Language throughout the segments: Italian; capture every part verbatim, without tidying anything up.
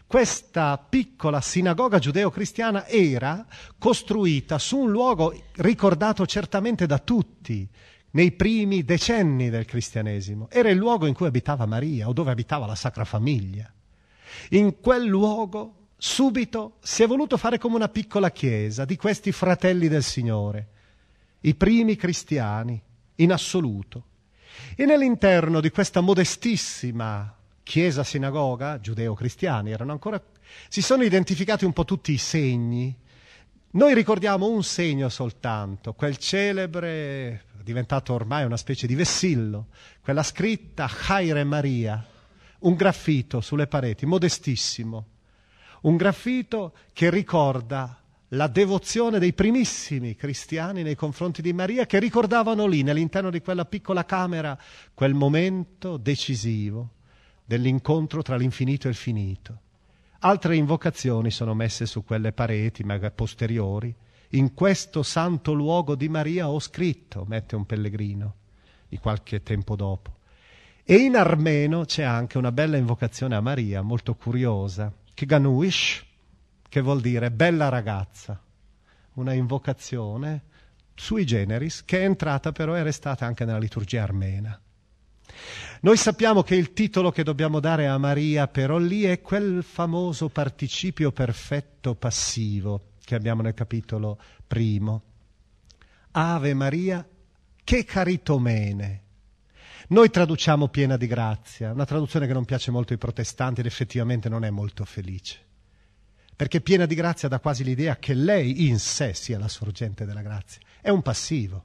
Questa piccola sinagoga giudeo-cristiana era costruita su un luogo ricordato certamente da tutti nei primi decenni del cristianesimo. Era il luogo in cui abitava Maria o dove abitava la Sacra Famiglia. In quel luogo subito si è voluto fare come una piccola chiesa di questi fratelli del Signore, i primi cristiani in assoluto. E nell'interno di questa modestissima chiesa sinagoga, giudeo-cristiani erano ancora, si sono identificati un po' tutti i segni. Noi ricordiamo un segno soltanto, quel celebre, diventato ormai una specie di vessillo, quella scritta Chaire Maria, un graffito sulle pareti, modestissimo, un graffito che ricorda la devozione dei primissimi cristiani nei confronti di Maria, che ricordavano lì, nell'interno di quella piccola camera, quel momento decisivo dell'incontro tra l'infinito e il finito. Altre invocazioni sono messe su quelle pareti, magari posteriori. In questo santo luogo di Maria ho scritto, mette un pellegrino, di qualche tempo dopo. E in armeno c'è anche una bella invocazione a Maria, molto curiosa, Kganuish, che vuol dire bella ragazza. Una invocazione sui generis, che è entrata però e restata anche nella liturgia armena. Noi sappiamo che il titolo che dobbiamo dare a Maria però lì è quel famoso participio perfetto passivo che abbiamo nel capitolo primo. Ave Maria, che caritomene. Noi traduciamo piena di grazia, una traduzione che non piace molto ai protestanti ed effettivamente non è molto felice, perché piena di grazia dà quasi l'idea che lei in sé sia la sorgente della grazia. È un passivo.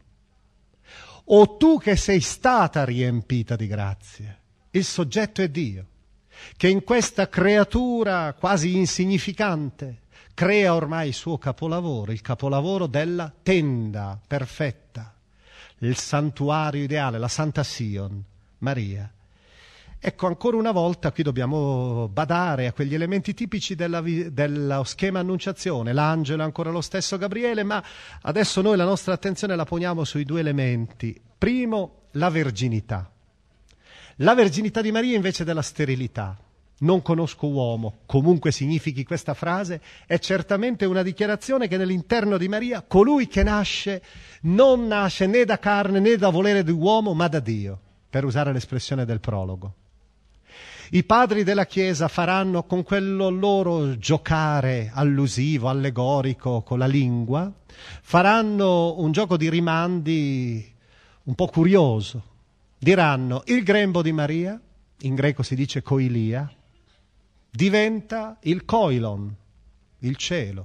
O tu che sei stata riempita di grazie. Il soggetto è Dio, che in questa creatura quasi insignificante crea ormai il suo capolavoro, il capolavoro della tenda perfetta, il santuario ideale, la Santa Sion, Maria. Ecco, ancora una volta qui dobbiamo badare a quegli elementi tipici della, dello schema annunciazione. L'angelo è ancora lo stesso Gabriele, ma adesso noi la nostra attenzione la poniamo sui due elementi. Primo, la verginità. La verginità di Maria invece della sterilità. Non conosco uomo, comunque significhi questa frase, è certamente una dichiarazione che nell'interno di Maria colui che nasce non nasce né da carne né da volere di uomo, ma da Dio, per usare l'espressione del prologo. I padri della Chiesa faranno con quello loro giocare allusivo, allegorico con la lingua, faranno un gioco di rimandi un po' curioso. Diranno il grembo di Maria, in greco si dice koilia, diventa il koilon, il cielo.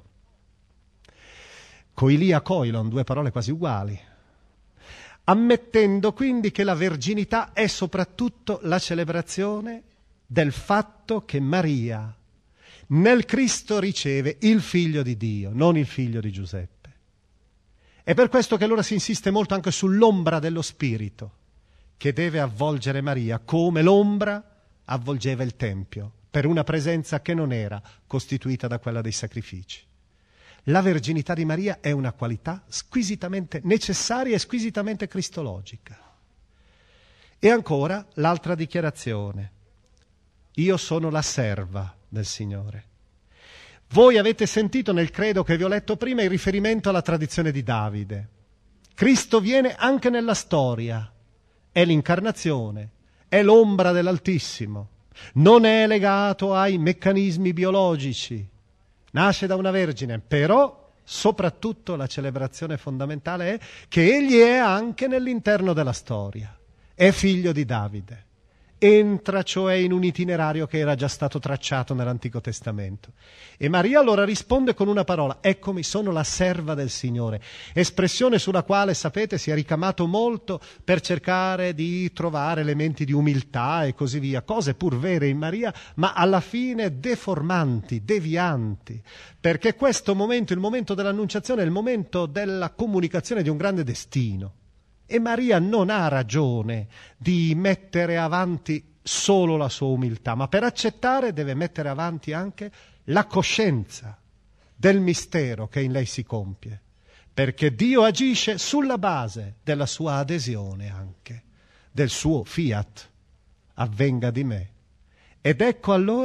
Koilia, koilon, due parole quasi uguali. Ammettendo quindi che la verginità è soprattutto la celebrazione del fatto che Maria nel Cristo riceve il figlio di Dio, non il figlio di Giuseppe. È per questo che allora si insiste molto anche sull'ombra dello Spirito, che deve avvolgere Maria come l'ombra avvolgeva il Tempio, per una presenza che non era costituita da quella dei sacrifici. La verginità di Maria è una qualità squisitamente necessaria e squisitamente cristologica. E ancora l'altra dichiarazione. Io sono la serva del Signore. Voi avete sentito nel credo che vi ho letto prima il riferimento alla tradizione di Davide. Cristo viene anche nella storia, è l'incarnazione, è l'ombra dell'Altissimo, non è legato ai meccanismi biologici, nasce da una vergine, però soprattutto la celebrazione fondamentale è che egli è anche nell'interno della storia, è figlio di Davide. Entra cioè in un itinerario che era già stato tracciato nell'Antico Testamento. E Maria allora risponde con una parola: eccomi, sono la serva del Signore, espressione sulla quale, sapete, si è ricamato molto per cercare di trovare elementi di umiltà e così via, cose pur vere in Maria, ma alla fine deformanti, devianti, perché questo momento, il momento dell'annunciazione, è il momento della comunicazione di un grande destino. E Maria non ha ragione di mettere avanti solo la sua umiltà, ma per accettare deve mettere avanti anche la coscienza del mistero che in lei si compie, perché Dio agisce sulla base della sua adesione anche, del suo fiat, avvenga di me. Ed ecco allora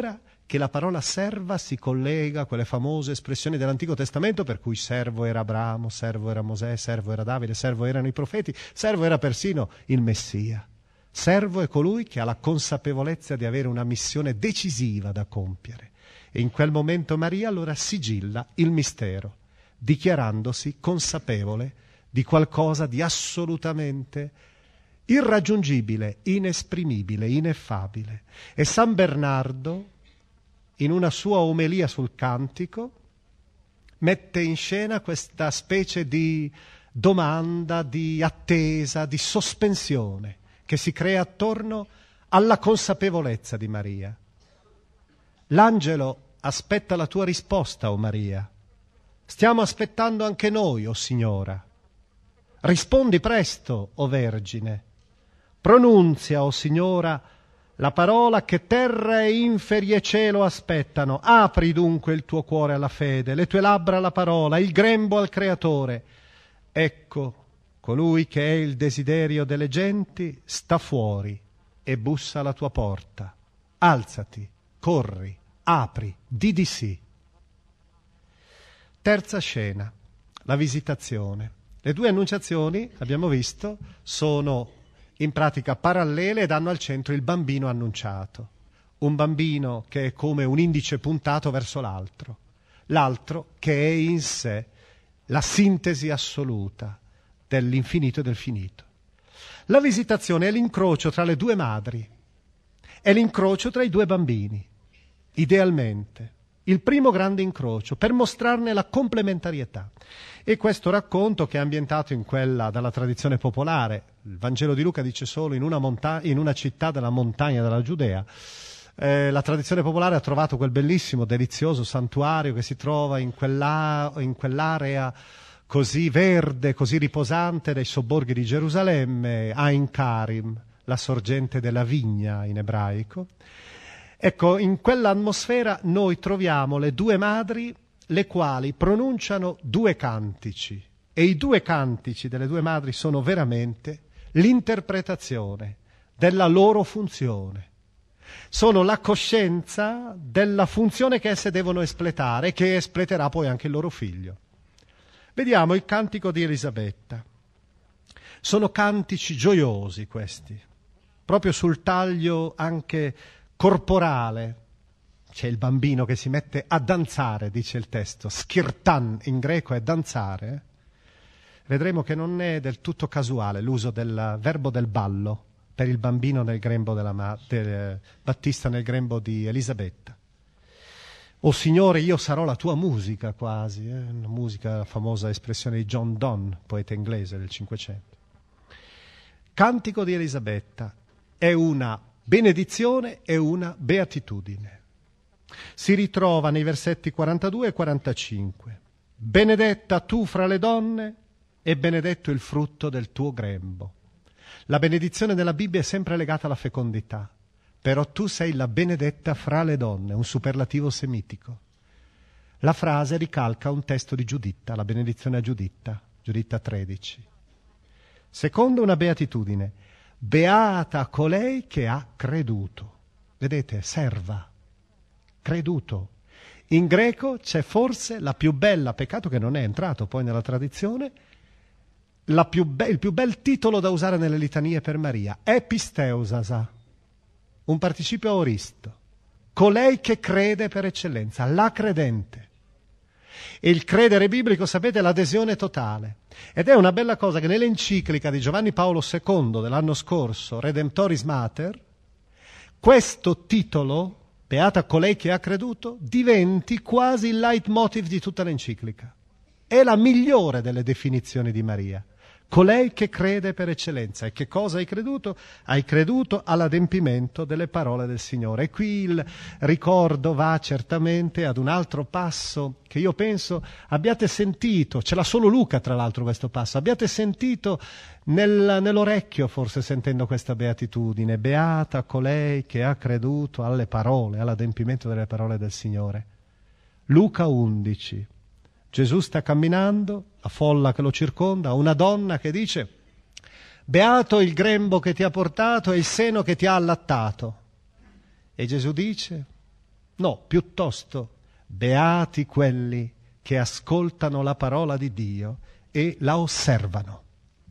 che la parola serva si collega a quelle famose espressioni dell'Antico Testamento per cui servo era Abramo, servo era Mosè, servo era Davide, servo erano i profeti, servo era persino il Messia. Servo è colui che ha la consapevolezza di avere una missione decisiva da compiere. E in quel momento Maria allora sigilla il mistero, dichiarandosi consapevole di qualcosa di assolutamente irraggiungibile, inesprimibile, ineffabile. E San Bernardo, in una sua omelia sul cantico, mette in scena questa specie di domanda, di attesa, di sospensione che si crea attorno alla consapevolezza di Maria. L'angelo aspetta la tua risposta, o Maria. Stiamo aspettando anche noi, o Signora. Rispondi presto, o Vergine. Pronunzia, o Signora, la parola che terra e inferi e cielo aspettano. Apri dunque il tuo cuore alla fede, le tue labbra alla parola, il grembo al Creatore. Ecco, colui che è il desiderio delle genti sta fuori e bussa alla tua porta. Alzati, corri, apri, di di sì. Terza scena, la visitazione. Le due annunciazioni, abbiamo visto, sono in pratica parallele ed hanno al centro il bambino annunciato. Un bambino che è come un indice puntato verso l'altro, l'altro che è in sé la sintesi assoluta dell'infinito e del finito. La visitazione è l'incrocio tra le due madri, è l'incrocio tra i due bambini, idealmente. Il primo grande incrocio, per mostrarne la complementarietà. E questo racconto, che è ambientato in quella dalla tradizione popolare, il Vangelo di Luca dice solo in una, monta- in una città della montagna della Giudea, eh, la tradizione popolare ha trovato quel bellissimo, delizioso santuario che si trova in, quella- in quell'area così verde, così riposante dei sobborghi di Gerusalemme, Ein Karim, la sorgente della vigna in ebraico. Ecco, in quell'atmosfera noi troviamo le due madri, le quali pronunciano due cantici, e i due cantici delle due madri sono veramente l'interpretazione della loro funzione. Sono la coscienza della funzione che esse devono espletare e che espleterà poi anche il loro figlio. Vediamo il cantico di Elisabetta. Sono cantici gioiosi questi, proprio sul taglio anche corporale. C'è il bambino che si mette a danzare, dice il testo. Skirtan in greco è danzare. Vedremo che non è del tutto casuale l'uso del verbo del ballo per il bambino nel grembo della ma- del Battista nel grembo di Elisabetta. O Signore, io sarò la tua musica, quasi, eh? Una musica, la famosa espressione di John Donne, poeta inglese del Cinquecento. Cantico di Elisabetta è una benedizione e una beatitudine. Si ritrova nei versetti quarantadue e quarantacinque. Benedetta tu fra le donne e benedetto il frutto del tuo grembo. La benedizione nella Bibbia è sempre legata alla fecondità, però tu sei la benedetta fra le donne, un superlativo semitico. La frase ricalca un testo di Giuditta, la benedizione a Giuditta, Giuditta tredici. Secondo, una beatitudine. Beata colei che ha creduto. Vedete, serva, creduto. In greco c'è forse la più bella, peccato che non è entrato poi nella tradizione, la più be- il più bel titolo da usare nelle litanie per Maria, episteusasa, un participio aoristo, colei che crede per eccellenza, la credente. E il credere biblico, sapete, è l'adesione totale. Ed è una bella cosa che nell'enciclica di Giovanni Paolo secondo dell'anno scorso, Redemptoris Mater, questo titolo, beata colei che ha creduto, diventi quasi il leitmotiv di tutta l'enciclica. È la migliore delle definizioni di Maria. Colei che crede per eccellenza. E che cosa hai creduto? Hai creduto all'adempimento delle parole del Signore. E qui il ricordo va certamente ad un altro passo che io penso abbiate sentito, ce l'ha solo Luca tra l'altro questo passo, abbiate sentito nel, nell'orecchio forse sentendo questa beatitudine. Beata colei che ha creduto alle parole, all'adempimento delle parole del Signore. Luca undici. Gesù sta camminando, la folla che lo circonda, una donna che dice: beato il grembo che ti ha portato e il seno che ti ha allattato. E Gesù dice: No, piuttosto, beati quelli che ascoltano la parola di Dio e la osservano.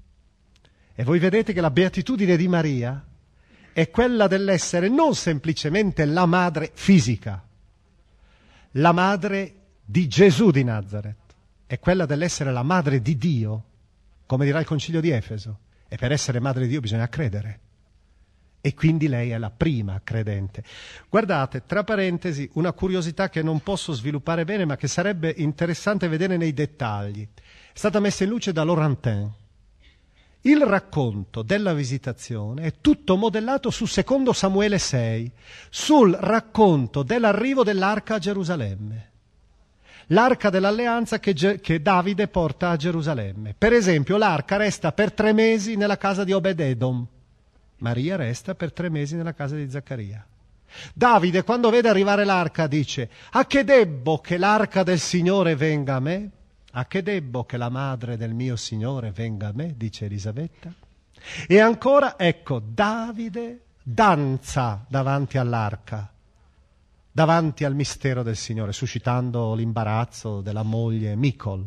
E voi vedete che la beatitudine di Maria è quella dell'essere non semplicemente la madre fisica, la madre di Gesù di Nazaret, è quella dell'essere la madre di Dio, come dirà il Concilio di Efeso. E per essere madre di Dio bisogna credere. E quindi lei è la prima credente. Guardate, tra parentesi, una curiosità che non posso sviluppare bene, ma che sarebbe interessante vedere nei dettagli. È stata messa in luce da Laurentin. Il racconto della visitazione è tutto modellato su secondo Samuele sei, sul racconto dell'arrivo dell'arca a Gerusalemme. L'arca dell'alleanza che, Ge- che Davide porta a Gerusalemme. Per esempio, l'arca resta per tre mesi nella casa di Obed-Edom. Maria resta per tre mesi nella casa di Zaccaria. Davide, quando vede arrivare l'arca, dice: a che debbo che l'arca del Signore venga a me? A che debbo che la madre del mio Signore venga a me? Dice Elisabetta. E ancora, ecco, Davide danza davanti all'arca, davanti al mistero del Signore, suscitando l'imbarazzo della moglie Micol.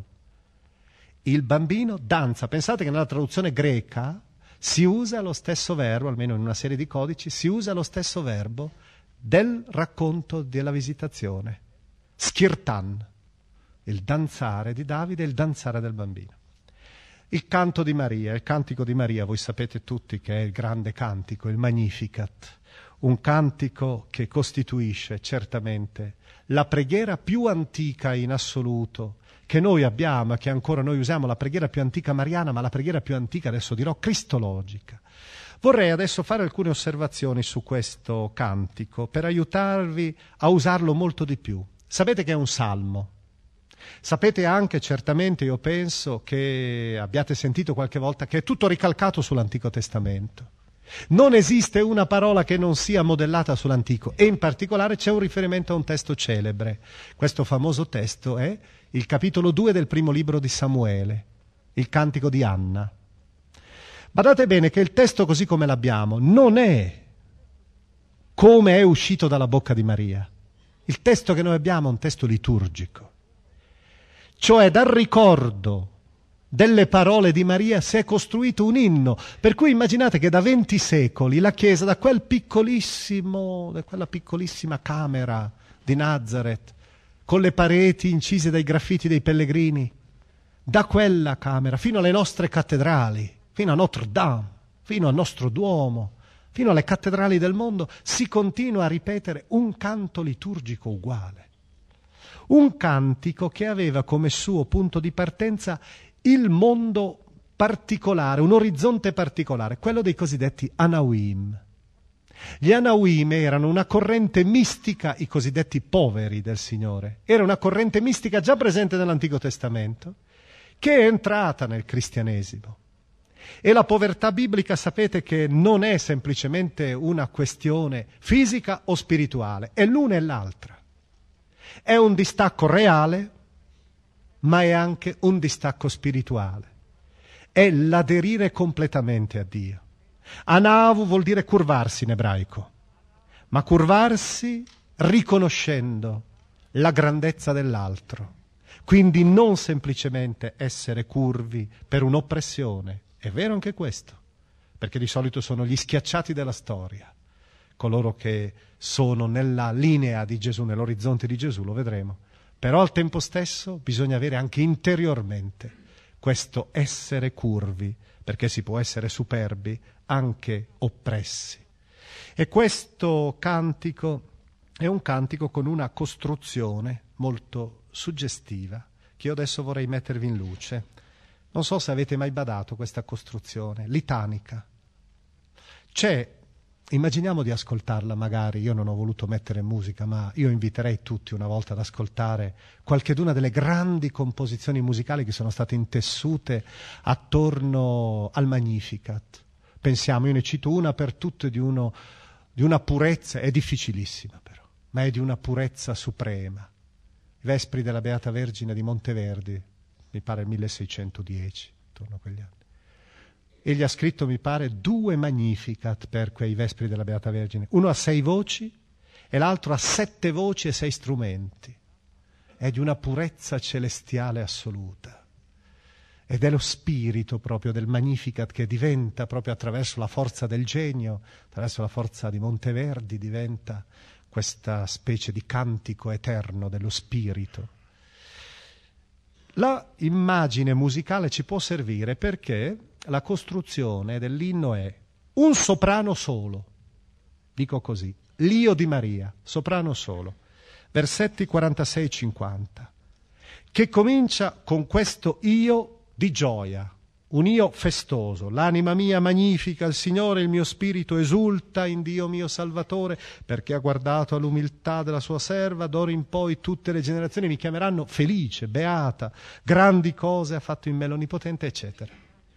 Il bambino danza. Pensate che nella traduzione greca si usa lo stesso verbo, almeno in una serie di codici, si usa lo stesso verbo del racconto della visitazione. Skirtan, il danzare di Davide e il danzare del bambino. Il canto di Maria, il cantico di Maria, voi sapete tutti che è il grande cantico, il Magnificat, un cantico che costituisce certamente la preghiera più antica in assoluto che noi abbiamo e che ancora noi usiamo, la preghiera più antica mariana, ma la preghiera più antica, adesso dirò, cristologica. Vorrei adesso fare alcune osservazioni su questo cantico per aiutarvi a usarlo molto di più. Sapete che è un salmo. Sapete anche, certamente, io penso che abbiate sentito qualche volta che è tutto ricalcato sull'Antico Testamento. Non esiste una parola che non sia modellata sull'Antico, e in particolare c'è un riferimento a un testo celebre. Questo famoso testo è il capitolo due del primo libro di Samuele, il cantico di Anna. Badate bene che il testo così come l'abbiamo non è come è uscito dalla bocca di Maria. Il testo che noi abbiamo è un testo liturgico, cioè dal ricordo delle parole di Maria si è costruito un inno, per cui immaginate che da venti secoli la Chiesa, da quel piccolissimo, da quella piccolissima camera di Nazaret, con le pareti incise dai graffiti dei pellegrini, da quella camera fino alle nostre cattedrali, fino a Notre Dame, fino al nostro Duomo, fino alle cattedrali del mondo, si continua a ripetere un canto liturgico uguale. Un cantico che aveva come suo punto di partenza il mondo particolare, un orizzonte particolare, quello dei cosiddetti Anawim. Gli Anawim erano una corrente mistica, i cosiddetti poveri del Signore. Era una corrente mistica già presente nell'Antico Testamento, che è entrata nel cristianesimo. E la povertà biblica, sapete che non è semplicemente una questione fisica o spirituale, è l'una e l'altra. È un distacco reale, ma è anche un distacco spirituale. È l'aderire completamente a Dio. Anavu vuol dire curvarsi in ebraico, ma curvarsi riconoscendo la grandezza dell'altro. Quindi non semplicemente essere curvi per un'oppressione. È vero anche questo, perché di solito sono gli schiacciati della storia, coloro che sono nella linea di Gesù, nell'orizzonte di Gesù, lo vedremo. Però al tempo stesso bisogna avere anche interiormente questo essere curvi, perché si può essere superbi anche oppressi. E questo cantico è un cantico con una costruzione molto suggestiva, che io adesso vorrei mettervi in luce. Non so se avete mai badato questa costruzione, litanica. C'è, immaginiamo di ascoltarla magari, io non ho voluto mettere musica, ma io inviterei tutti una volta ad ascoltare qualcheduna delle grandi composizioni musicali che sono state intessute attorno al Magnificat. Pensiamo, io ne cito una per tutte di, uno, di una purezza, è difficilissima però, ma è di una purezza suprema. I Vespri della Beata Vergine di Monteverdi, mi pare il milleseicentodieci, intorno a quegli anni. Egli ha scritto, mi pare, due Magnificat per quei Vespri della Beata Vergine. Uno a sei voci e l'altro ha sette voci e sei strumenti. È di una purezza celestiale assoluta. Ed è lo spirito proprio del Magnificat che diventa, proprio attraverso la forza del genio, attraverso la forza di Monteverdi, diventa questa specie di cantico eterno dello spirito. La immagine musicale ci può servire perché la costruzione dell'inno è un soprano solo, dico così, l'Io di Maria, soprano solo, versetti quarantasei cinquanta, che comincia con questo Io di gioia, un io festoso. L'anima mia magnifica il Signore, il mio spirito esulta in Dio mio Salvatore, perché ha guardato all'umiltà della sua serva. D'ora in poi tutte le generazioni mi chiameranno felice, beata, grandi cose ha fatto in me l'Onnipotente, eccetera.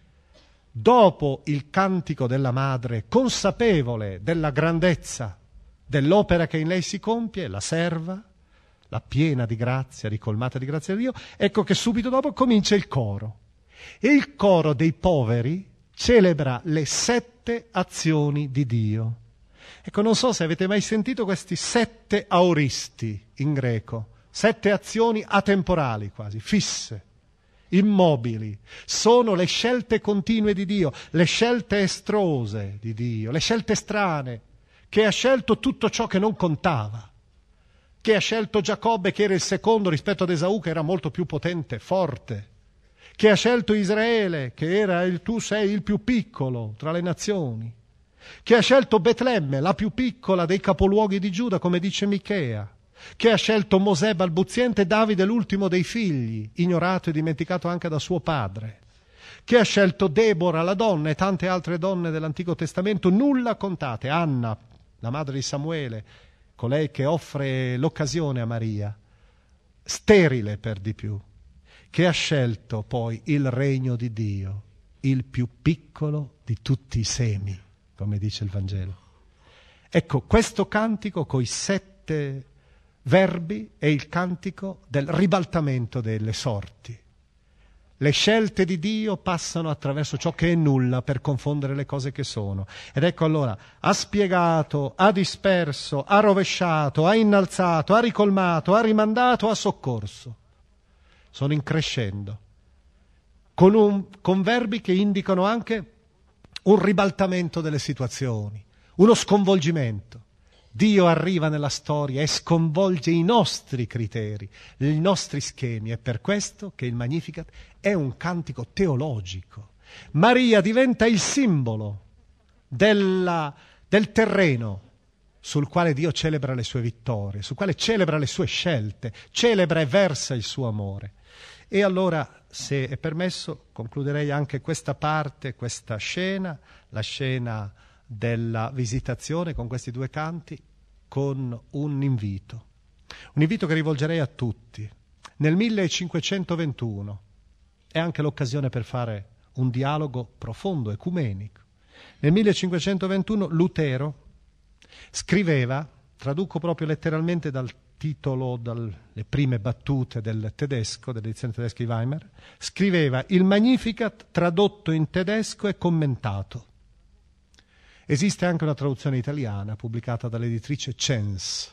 Dopo il cantico della madre, consapevole della grandezza dell'opera che in lei si compie, la serva, la piena di grazia, ricolmata di grazia di Dio, ecco che subito dopo comincia il coro. E il coro dei poveri celebra le sette azioni di Dio. Ecco, non so se avete mai sentito questi sette aoristi in greco, sette azioni atemporali quasi, fisse, immobili. Sono le scelte continue di Dio, le scelte estrose di Dio, le scelte strane, che ha scelto tutto ciò che non contava, che ha scelto Giacobbe che era il secondo rispetto ad Esaù che era molto più potente, forte, che ha scelto Israele, che era il tu sei il più piccolo tra le nazioni, che ha scelto Betlemme, la più piccola dei capoluoghi di Giuda, come dice Michea, che ha scelto Mosè balbuziente, Davide l'ultimo dei figli, ignorato e dimenticato anche da suo padre, che ha scelto Debora, la donna, e tante altre donne dell'Antico Testamento, nulla contate, Anna, la madre di Samuele, colei che offre l'occasione a Maria, sterile per di più, che ha scelto poi il regno di Dio, il più piccolo di tutti i semi, come dice il Vangelo. Ecco, questo cantico coi sette verbi è il cantico del ribaltamento delle sorti. Le scelte di Dio passano attraverso ciò che è nulla per confondere le cose che sono. Ed ecco allora, ha spiegato, ha disperso, ha rovesciato, ha innalzato, ha ricolmato, ha rimandato, ha soccorso. Sono in crescendo, con, un, con verbi che indicano anche un ribaltamento delle situazioni, uno sconvolgimento. Dio arriva nella storia e sconvolge i nostri criteri, i nostri schemi. È per questo che il Magnificat è un cantico teologico. Maria diventa il simbolo della, del terreno sul quale Dio celebra le sue vittorie, sul quale celebra le sue scelte, celebra e versa il suo amore. E allora, se è permesso, concluderei anche questa parte, questa scena, la scena della visitazione con questi due canti, con un invito. Un invito che rivolgerei a tutti. Nel millecinquecentoventuno è anche l'occasione per fare un dialogo profondo, ecumenico. Nel millecinquecentoventuno Lutero scriveva, traduco proprio letteralmente dal titolo, dalle prime battute del tedesco, dell'edizione tedesca di Weimar, scriveva il Magnificat tradotto in tedesco e commentato. Esiste anche una traduzione italiana pubblicata dall'editrice Cens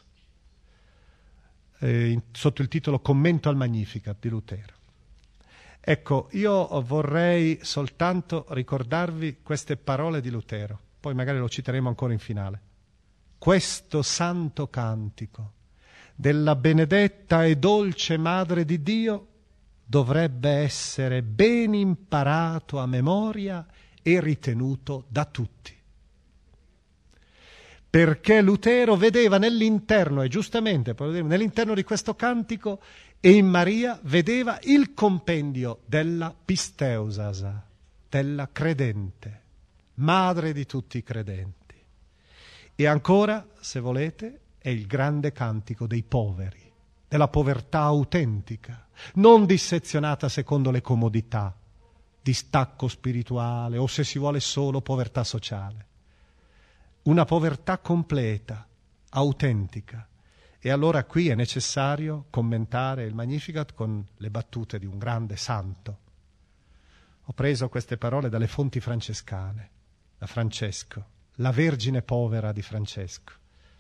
eh, in, sotto il titolo Commento al Magnificat di Lutero. Ecco, io vorrei soltanto ricordarvi queste parole di Lutero, poi magari lo citeremo ancora in finale. Questo santo cantico della benedetta e dolce Madre di Dio dovrebbe essere ben imparato a memoria e ritenuto da tutti. Perché Lutero vedeva nell'interno, e giustamente nell'interno di questo cantico e in Maria, vedeva il compendio della pisteusasa, della credente, madre di tutti i credenti. E ancora, se volete, è il grande cantico dei poveri, della povertà autentica, non dissezionata secondo le comodità, distacco spirituale o, se si vuole, solo povertà sociale. Una povertà completa, autentica. E allora qui è necessario commentare il Magnificat con le battute di un grande santo. Ho preso queste parole dalle fonti francescane, da Francesco, la Vergine povera di Francesco.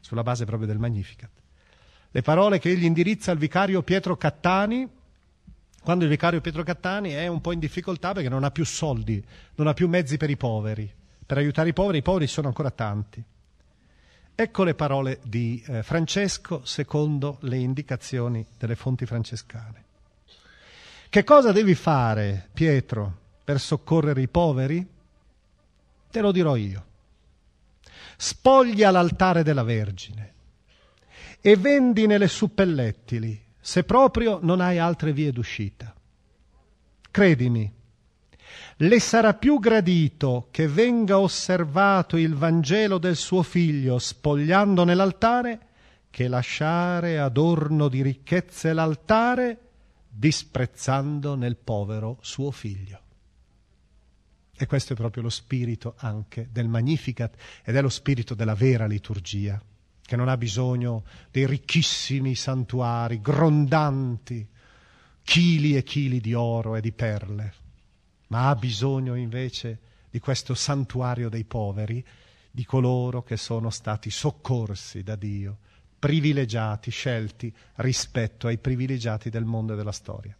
sulla base proprio del Magnificat. Le parole che egli indirizza al vicario Pietro Cattani, quando il vicario Pietro Cattani è un po' in difficoltà perché non ha più soldi, non ha più mezzi per i poveri, per aiutare i poveri, i poveri sono ancora tanti. Ecco le parole di eh, Francesco secondo le indicazioni delle fonti francescane. Che cosa devi fare, Pietro, per soccorrere i poveri? Te lo dirò io. Spoglia l'altare della Vergine e vendine le suppellettili, se proprio non hai altre vie d'uscita. Credimi, le sarà più gradito che venga osservato il Vangelo del suo figlio spogliandone l'altare che lasciare adorno di ricchezze l'altare disprezzando nel povero suo figlio. E questo è proprio lo spirito anche del Magnificat ed è lo spirito della vera liturgia, che non ha bisogno dei ricchissimi santuari grondanti, chili e chili di oro e di perle, ma ha bisogno invece di questo santuario dei poveri, di coloro che sono stati soccorsi da Dio, privilegiati, scelti rispetto ai privilegiati del mondo e della storia.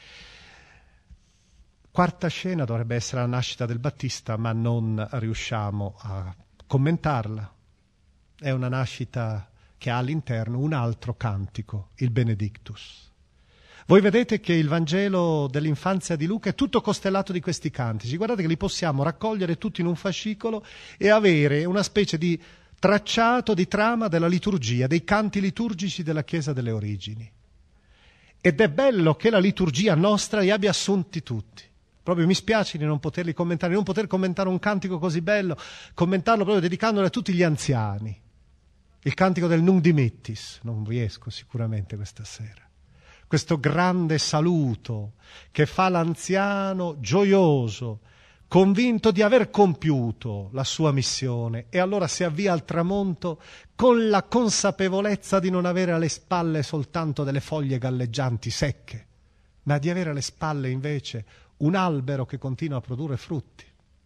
Quarta scena dovrebbe essere la nascita del Battista, ma non riusciamo a commentarla. È una nascita che ha all'interno un altro cantico, il Benedictus. Voi vedete che il Vangelo dell'infanzia di Luca è tutto costellato di questi cantici. Guardate che li possiamo raccogliere tutti in un fascicolo e avere una specie di tracciato, di trama della liturgia, dei canti liturgici della Chiesa delle origini. Ed è bello che la liturgia nostra li abbia assunti tutti. Proprio mi spiace di non poterli commentare, di non poter commentare un cantico così bello, commentarlo proprio dedicandolo a tutti gli anziani. Il cantico del Nunc Dimittis, non riesco sicuramente questa sera. Questo grande saluto che fa l'anziano gioioso, convinto di aver compiuto la sua missione e allora si avvia al tramonto con la consapevolezza di non avere alle spalle soltanto delle foglie galleggianti secche, ma di avere alle spalle invece un albero che continua a produrre frutti.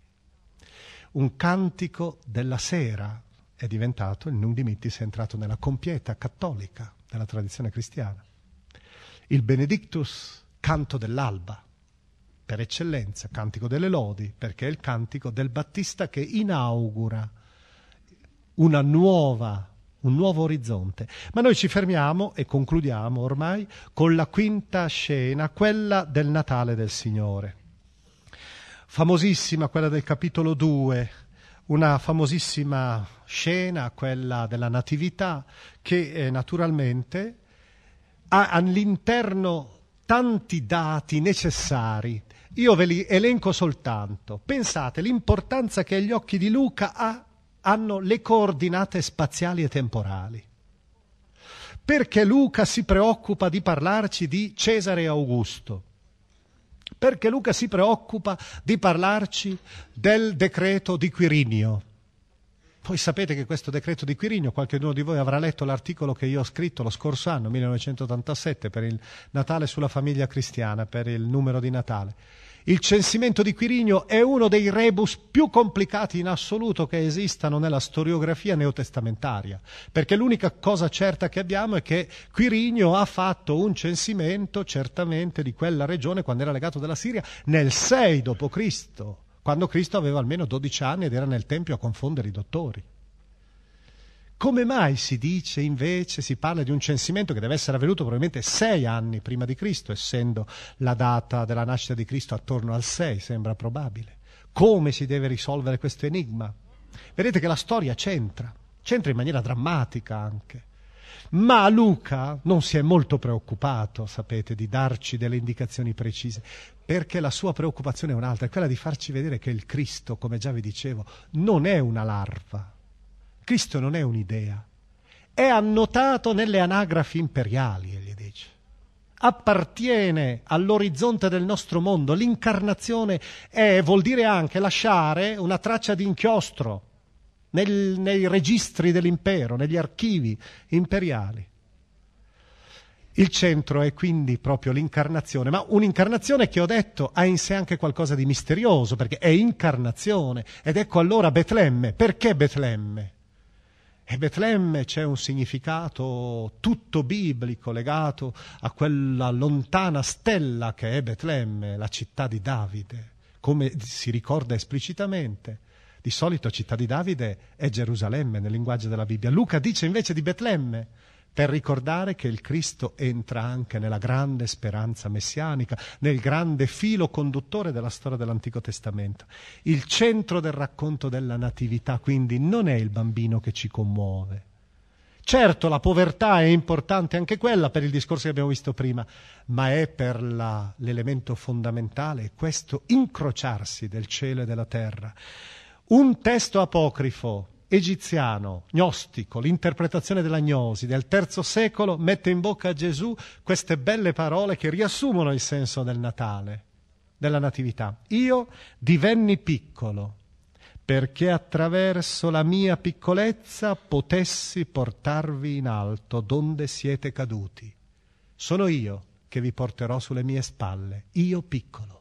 Un cantico della sera è diventato, il Nunc Dimittis è entrato nella compieta cattolica della tradizione cristiana. Il Benedictus, canto dell'alba, per eccellenza, cantico delle lodi, perché è il cantico del Battista che inaugura una nuova, un nuovo orizzonte. Ma noi ci fermiamo e concludiamo ormai con la quinta scena, quella del Natale del Signore. Famosissima quella del capitolo due, una famosissima scena, quella della Natività, che eh, naturalmente ha all'interno tanti dati necessari. Io ve li elenco soltanto. Pensate l'importanza che agli occhi di Luca ha, hanno le coordinate spaziali e temporali. Perché Luca si preoccupa di parlarci di Cesare Augusto? Perché Luca si preoccupa di parlarci del decreto di Quirinio? Voi sapete che questo decreto di Quirinio, qualcuno di voi avrà letto l'articolo che io ho scritto lo scorso anno, millenovecentottantasette, per il Natale sulla famiglia cristiana, per il numero di Natale. Il censimento di Quirinio è uno dei rebus più complicati in assoluto che esistano nella storiografia neotestamentaria, perché l'unica cosa certa che abbiamo è che Quirinio ha fatto un censimento certamente di quella regione quando era legato della Siria nel sei dopo Cristo, quando Cristo aveva almeno dodici anni ed era nel Tempio a confondere i dottori. Come mai si dice invece, si parla di un censimento che deve essere avvenuto probabilmente sei anni prima di Cristo, essendo la data della nascita di Cristo attorno al sei, sembra probabile. Come si deve risolvere questo enigma? Vedete che la storia c'entra, c'entra in maniera drammatica anche. Ma Luca non si è molto preoccupato, sapete, di darci delle indicazioni precise, perché la sua preoccupazione è un'altra, è quella di farci vedere che il Cristo, come già vi dicevo, non è una larva. Cristo non è un'idea, è annotato nelle anagrafi imperiali, egli dice. Appartiene all'orizzonte del nostro mondo. L'incarnazione è, vuol dire anche lasciare una traccia di inchiostro nel, nei registri dell'impero, negli archivi imperiali. Il centro è quindi proprio l'incarnazione, ma un'incarnazione che ho detto ha in sé anche qualcosa di misterioso, perché è incarnazione. Ed ecco allora Betlemme. Perché Betlemme? E Betlemme c'è un significato tutto biblico legato a quella lontana stella che è Betlemme, la città di Davide, come si ricorda esplicitamente. Di solito città di Davide è Gerusalemme nel linguaggio della Bibbia. Luca dice invece di Betlemme per ricordare che il Cristo entra anche nella grande speranza messianica, nel grande filo conduttore della storia dell'Antico Testamento. Il centro del racconto della natività quindi non è il bambino che ci commuove. Certo, la povertà è importante anche quella per il discorso che abbiamo visto prima, ma è per la, l'elemento fondamentale questo incrociarsi del cielo e della terra. Un testo apocrifo egiziano, gnostico, l'interpretazione della gnosi del terzo secolo mette in bocca a Gesù queste belle parole che riassumono il senso del Natale, della Natività. Io divenni piccolo perché attraverso la mia piccolezza potessi portarvi in alto donde siete caduti. Sono io che vi porterò sulle mie spalle, io piccolo.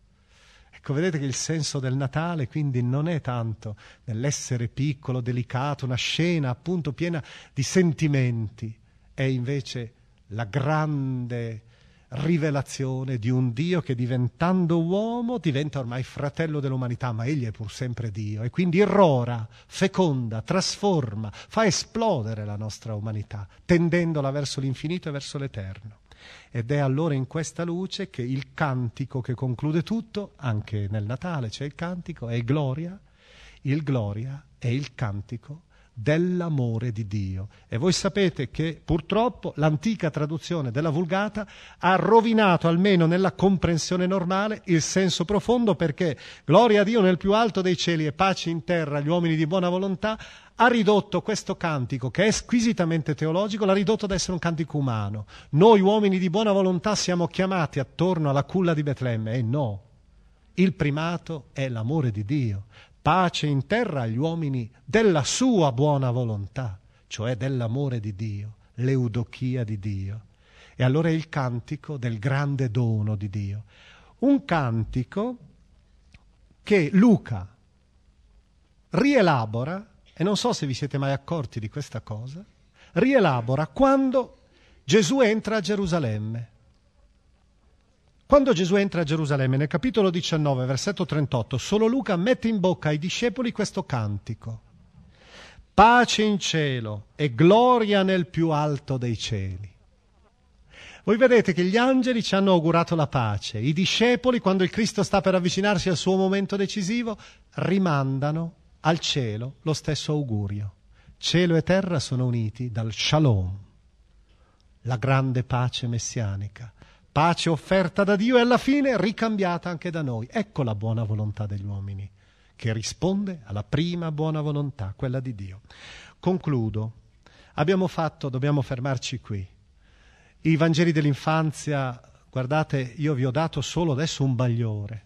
Ecco, vedete che il senso del Natale quindi non è tanto nell'essere piccolo, delicato, una scena appunto piena di sentimenti, è invece la grande rivelazione di un Dio che diventando uomo diventa ormai fratello dell'umanità, ma egli è pur sempre Dio e quindi irrora, feconda, trasforma, fa esplodere la nostra umanità, tendendola verso l'infinito e verso l'eterno. Ed è allora in questa luce che il cantico che conclude tutto, anche nel Natale c'è il cantico, è Gloria, il Gloria è il cantico dell'amore di Dio. E voi sapete che purtroppo l'antica traduzione della Vulgata ha rovinato, almeno nella comprensione normale, il senso profondo, perché gloria a Dio nel più alto dei cieli e pace in terra agli uomini di buona volontà ha ridotto questo cantico, che è squisitamente teologico, l'ha ridotto ad essere un cantico umano. Noi uomini di buona volontà siamo chiamati attorno alla culla di Betlemme, e no, il primato è l'amore di Dio. Pace in terra agli uomini della sua buona volontà, cioè dell'amore di Dio, l'eudochia di Dio. E allora è il cantico del grande dono di Dio. Un cantico che Luca rielabora, e non so se vi siete mai accorti di questa cosa, rielabora quando Gesù entra a Gerusalemme. Quando Gesù entra a Gerusalemme, nel capitolo diciannove, versetto trentotto, solo Luca mette in bocca ai discepoli questo cantico. Pace in cielo e gloria nel più alto dei cieli. Voi vedete che gli angeli ci hanno augurato la pace. I discepoli, quando il Cristo sta per avvicinarsi al suo momento decisivo, rimandano al cielo lo stesso augurio. Cielo e terra sono uniti dal Shalom, la grande pace messianica. Pace offerta da Dio e alla fine ricambiata anche da noi. Ecco la buona volontà degli uomini, che risponde alla prima buona volontà, quella di Dio. Concludo. Abbiamo fatto, dobbiamo fermarci qui. I Vangeli dell'infanzia, guardate, io vi ho dato solo adesso un bagliore.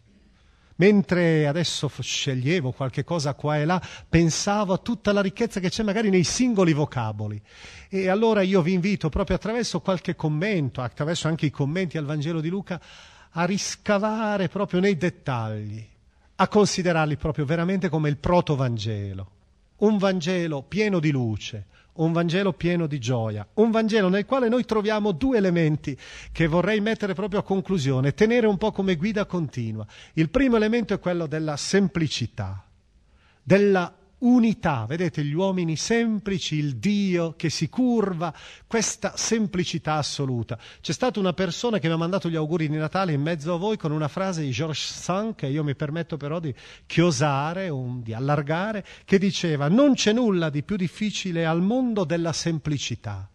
Mentre adesso sceglievo qualche cosa qua e là, pensavo a tutta la ricchezza che c'è magari nei singoli vocaboli. E allora io vi invito proprio attraverso qualche commento, attraverso anche i commenti al Vangelo di Luca, a riscavare proprio nei dettagli, a considerarli proprio veramente come il proto-Vangelo. Un Vangelo pieno di luce, un Vangelo pieno di gioia, un Vangelo nel quale noi troviamo due elementi che vorrei mettere proprio a conclusione, tenere un po' come guida continua. Il primo elemento è quello della semplicità, della unità, vedete, gli uomini semplici, il Dio che si curva, questa semplicità assoluta. C'è stata una persona che mi ha mandato gli auguri di Natale in mezzo a voi con una frase di Georges Sand, che io mi permetto però di chiosare, un, di allargare, che diceva: non c'è nulla di più difficile al mondo della semplicità.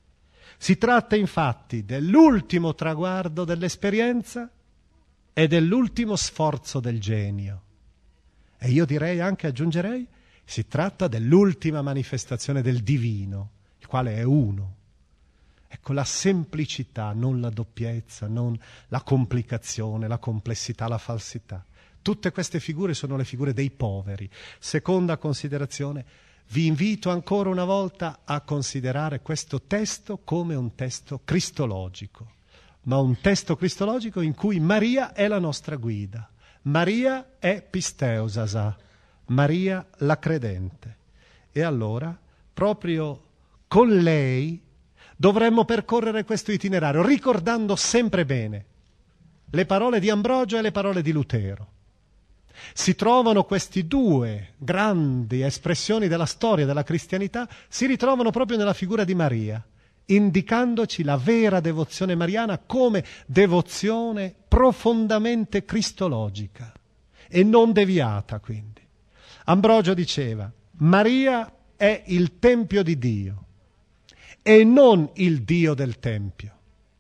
Si tratta infatti dell'ultimo traguardo dell'esperienza e dell'ultimo sforzo del genio. E io direi anche, aggiungerei, si tratta dell'ultima manifestazione del divino, il quale è uno. Ecco, la semplicità, non la doppiezza, non la complicazione, la complessità, la falsità. Tutte queste figure sono le figure dei poveri. Seconda considerazione, vi invito ancora una volta a considerare questo testo come un testo cristologico, ma un testo cristologico in cui Maria è la nostra guida. Maria è pisteusasa, Maria la credente. E allora proprio con lei dovremmo percorrere questo itinerario, ricordando sempre bene le parole di Ambrogio e le parole di Lutero. Si trovano questi due grandi espressioni della storia della cristianità, si ritrovano proprio nella figura di Maria, indicandoci la vera devozione mariana come devozione profondamente cristologica e non deviata, quindi. Ambrogio diceva: Maria è il Tempio di Dio e non il Dio del Tempio.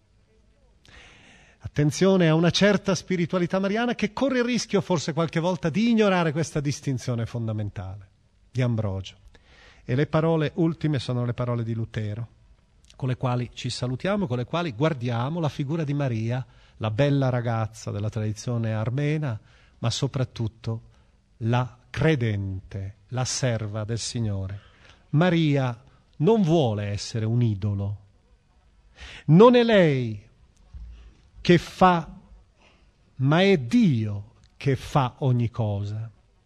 Attenzione a una certa spiritualità mariana che corre il rischio forse qualche volta di ignorare questa distinzione fondamentale di Ambrogio. E le parole ultime sono le parole di Lutero, con le quali ci salutiamo, con le quali guardiamo la figura di Maria, la bella ragazza della tradizione armena, ma soprattutto la credente, la serva del Signore. Maria non vuole essere un idolo. Non è lei che fa, ma è Dio che fa ogni cosa.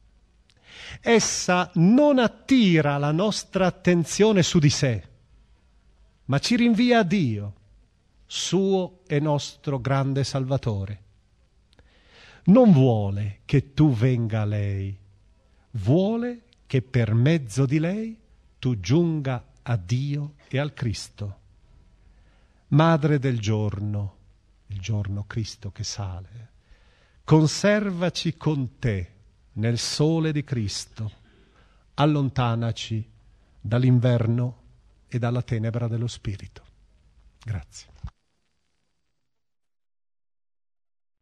Essa non attira la nostra attenzione su di sé, ma ci rinvia a Dio, suo e nostro grande Salvatore. Non vuole che tu venga a lei, vuole che per mezzo di lei tu giunga a Dio e al Cristo. Madre del giorno, il giorno Cristo che sale, conservaci con te nel sole di Cristo, allontanaci dall'inverno e dalla tenebra dello spirito. Grazie.